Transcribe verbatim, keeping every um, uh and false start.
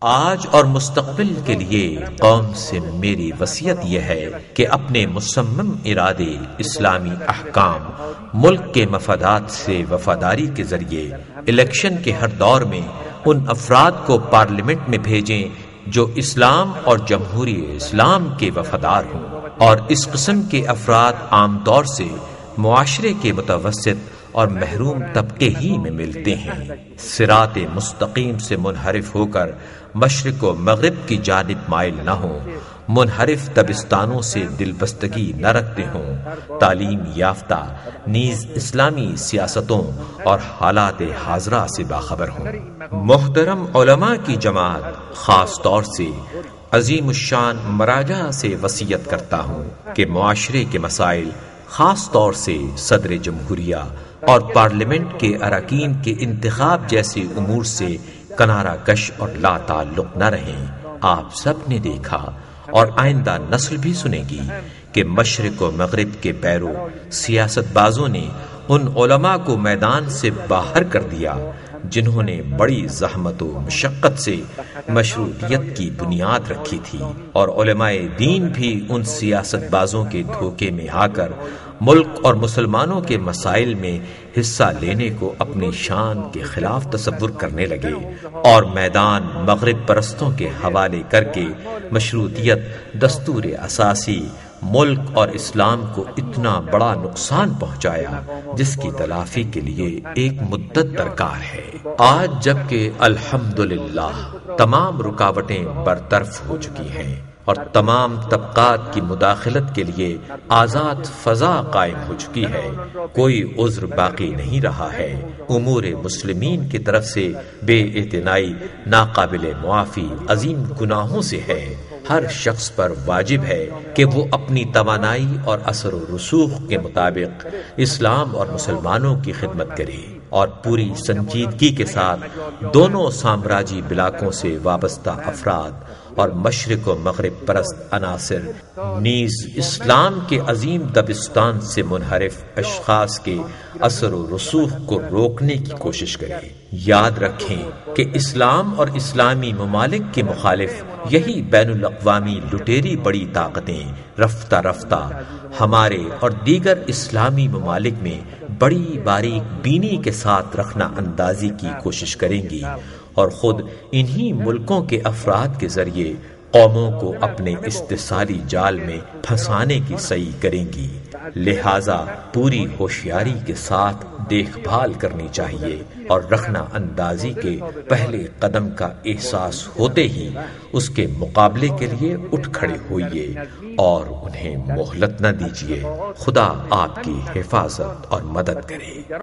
آج اور مستقبل کے لیے قوم سے میری وصیت یہ ہے کہ اپنے مصمم ارادے، اسلامی احکام، ملک کے مفادات سے وفاداری کے ذریعے الیکشن کے ہر دور میں ان افراد کو پارلیمنٹ میں بھیجیں جو اسلام اور جمہوری اسلام کے وفادار ہوں، اور اس قسم کے افراد عام طور سے معاشرے کے متوسط اور محروم طبقے ہی میں ملتے ہیں۔ صراط مستقیم سے منحرف ہو کر مشرق و مغرب کی جانب مائل نہ ہوں، منحرف دبستانوں سے دل بستگی نہ رکھتے ہوں، تعلیم یافتہ نیز اسلامی سیاستوں اور حالات حاضرہ سے باخبر ہوں۔ محترم علماء کی جماعت خاص طور سے عظیم الشان مراجع سے وصیت کرتا ہوں کہ معاشرے کے مسائل، خاص طور سے صدر جمہوریہ اور پارلیمنٹ کے اراکین کے انتخاب جیسے امور سے کنارہ کش اور لا تعلق نہ رہیں۔ آپ سب نے دیکھا اور آئندہ نسل بھی سنے گی کہ مشرق و مغرب کے پیرو سیاست بازوں نے ان علماء کو میدان سے باہر کر دیا جنہوں نے بڑی زحمت و مشقت سے مشروطیت کی بنیاد رکھی تھی، اور علماء دین بھی ان سیاست بازوں کے دھوکے میں آ کر ملک اور مسلمانوں کے مسائل میں حصہ لینے کو اپنی شان کے خلاف تصور کرنے لگے، اور میدان مغرب پرستوں کے حوالے کر کے مشروطیت دستور اساسی ملک اور اسلام کو اتنا بڑا نقصان پہنچایا جس کی تلافی کے لیے ایک مدت درکار ہے۔ آج جبکہ الحمدللہ تمام رکاوٹیں برطرف ہو چکی ہیں اور تمام طبقات کی مداخلت کے لیے آزاد فضا قائم ہو چکی ہے، کوئی عذر باقی نہیں رہا ہے۔ امور مسلمین کی طرف سے بے اعتنائی ناقابل معافی عظیم گناہوں سے ہے۔ ہر شخص پر واجب ہے کہ وہ اپنی توانائی اور اثر و رسوخ کے مطابق اسلام اور مسلمانوں کی خدمت کرے، اور پوری سنجیدگی کے ساتھ دونوں سامراجی بلاکوں سے وابستہ افراد اور مشرق و مغرب پرست عناصر نیز اسلام کے عظیم دبستان سے منحرف اشخاص کے اثر و رسوخ کو روکنے کی کوشش کرے۔ یاد رکھیں کہ اسلام اور اسلامی ممالک کے مخالف یہی بین الاقوامی لٹیری بڑی طاقتیں رفتہ رفتہ ہمارے اور دیگر اسلامی ممالک میں بڑی باریک بینی کے ساتھ رخنہ اندازی کی کوشش کریں گی، اور خود انہی ملکوں کے افراد کے ذریعے قوموں کو اپنے استحصالی جال میں پھنسانے کی سعی کریں گی۔ لہذا پوری ہوشیاری کے ساتھ دیکھ بھال کرنی چاہیے، اور رخنہ اندازی کے پہلے قدم کا احساس ہوتے ہی اس کے مقابلے کے لیے اٹھ کھڑے ہوئیے اور انہیں مہلت نہ دیجیے۔ خدا آپ کی حفاظت اور مدد کرے۔